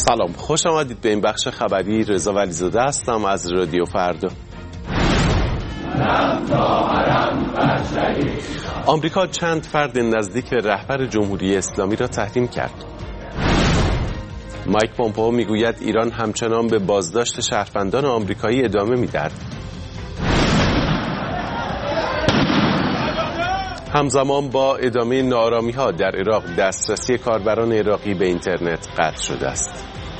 سلام، خوش آمدید به این بخش خبری. رضا ولیزاده هستم از رادیو فردا. آمریکا چند فرد نزدیک به رهبر جمهوری اسلامی را تحریم کرد. مایک پومپئو میگوید ایران همچنان به بازداشت شهروندان آمریکایی ادامه میدهد. همزمان با ادامه ناآرامی‌ها در عراق دسترسی کاربران عراقی به اینترنت قطع شده است.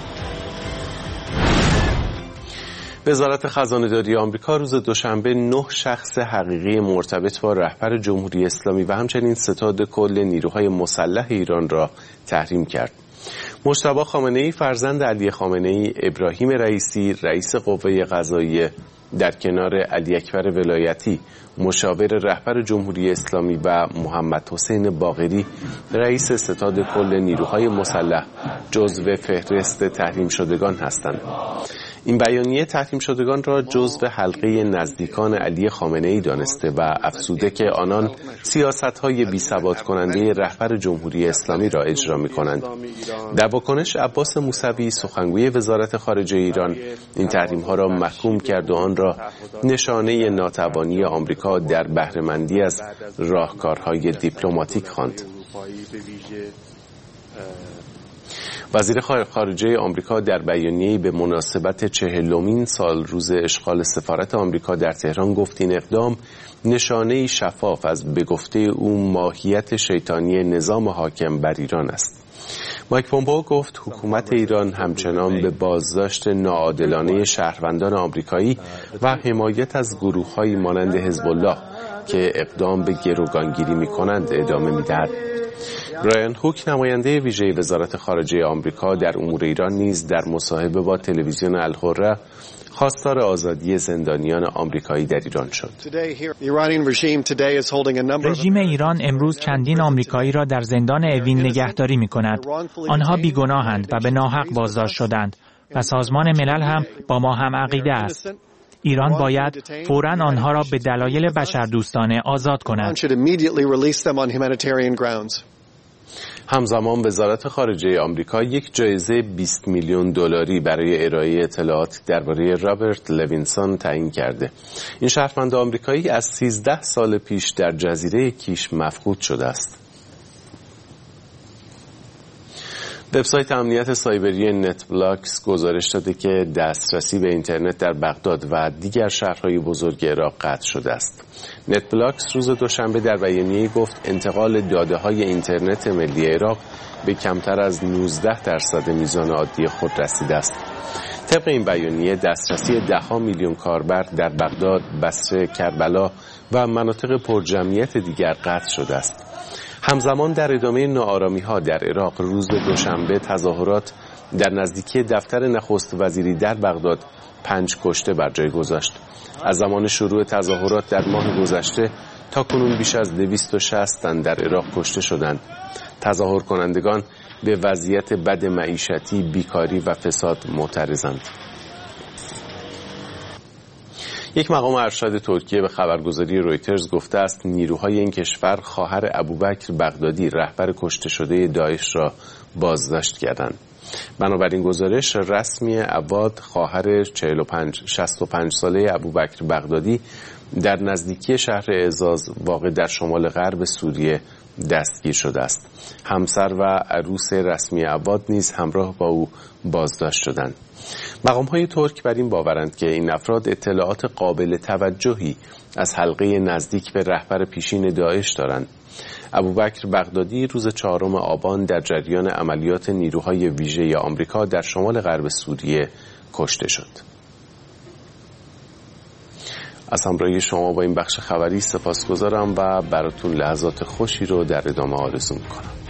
وزارت خزانه‌داری آمریکا روز دوشنبه 9 شخص حقیقی مرتبط با رهبر جمهوری اسلامی و همچنین ستاد کل نیروهای مسلح ایران را تحریم کرد. مجتبی خامنه‌ای فرزند علی خامنه‌ای، ابراهیم رئیسی رئیس قوه قضاییه در کنار علی اکبر ولایتی مشاور رهبر جمهوری اسلامی و محمد حسین باقری رئیس ستاد کل نیروهای مسلح جزو فهرست تحریم شدگان هستند. این بیانیه تحریم شدگان را جزو حلقه نزدیکان علی خامنه‌ای دانسته و افزوده که آنان سیاست‌های بی‌ثبات کننده رهبر جمهوری اسلامی را اجرا می‌کنند. در واکنش عباس موسوی سخنگوی وزارت خارجه ایران این تحریم‌ها را محکوم کرد و آن را نشانه ناتوانی آمریکا در بهره‌مندی از راهکارهای دیپلماتیک خواند. وزیر خارجه آمریکا در بیانیه‌ای به مناسبت 40مین سال روز اشغال سفارت آمریکا در تهران گفت این اقدام نشانه‌ای شفاف از به گفته او ماهیت شیطانی نظام حاکم بر ایران است. مایک پومپئو گفت حکومت ایران همچنان به بازداشت ناعادلانه شهروندان آمریکایی و حمایت از گروه‌هایی مانند حزب الله که اقدام به گروگانگیری می‌کنند ادامه می‌دهد. برایان هوک نماینده ویژه وزارت خارجه آمریکا در امور ایران نیز در مصاحبه با تلویزیون الحره خواستار آزادی زندانیان آمریکایی در ایران شد. رژیم ایران امروز چندین آمریکایی را در زندان اوین نگهداری می‌کند. آنها بیگناهند و به ناحق بازداشت شدند و سازمان ملل هم با ما هم عقیده است. ایران باید فوراً آنها را به دلایل بشردوستانه آزاد کند. همزمان وزارت خارجه آمریکا یک جایزه 20 میلیون دلاری برای ارائه اطلاعات درباره رابرت لوینسون تعیین کرده. این شهروند آمریکایی از 13 سال پیش در جزیره کیش مفقود شده است. وبسایت امنیت سایبری نتبلاکس گزارش داده که دسترسی به اینترنت در بغداد و دیگر شهرهای بزرگ عراق قطع شده است. نتبلاکس روز دوشنبه در بیانیه‌ای گفت انتقال داده‌های اینترنت ملی عراق به کمتر از 19% میزان عادی خود رسیده است. طبق این بیانیه دسترسی 10 میلیون کاربر در بغداد، بصره، کربلا و مناطق پرجمعیت دیگر قطع شده است. همزمان در ادامه ناآرامی‌ها در عراق روز دوشنبه تظاهرات در نزدیکی دفتر نخست وزیری در بغداد 5 کشته بر جای گذاشت. از زمان شروع تظاهرات در ماه گذشته تا کنون بیش از 260 تن در عراق کشته شدند. تظاهر کنندگان به وضعیت بد معیشتی، بیکاری و فساد معترضند. یک مقام ارشد ترکیه به خبرگزاری رویترز گفته است نیروهای این کشور خواهر ابوبکر بغدادی رهبر کشته شده داعش را بازداشت کردند. بنابراین گزارش رسمی عواد خواهر 65 ساله ابوبکر بغدادی در نزدیکی شهر اعزاز واقع در شمال غرب سوریه دستگیر شده است. همسر و عروس رسمی عواد نیز همراه با او بازداشت شدند. مقام‌های ترک بر این باورند که این افراد اطلاعات قابل توجهی از حلقه نزدیک به رهبر پیشین داعش دارند. ابوبکر بغدادی روز 4 آبان در جریان عملیات نیروهای ویژه آمریکا در شمال غرب سوریه کشته شد. از همراهی شما با این بخش خبری سپاسگزارم و براتون لحظات خوشی رو در ادامه آرزو می‌کنم.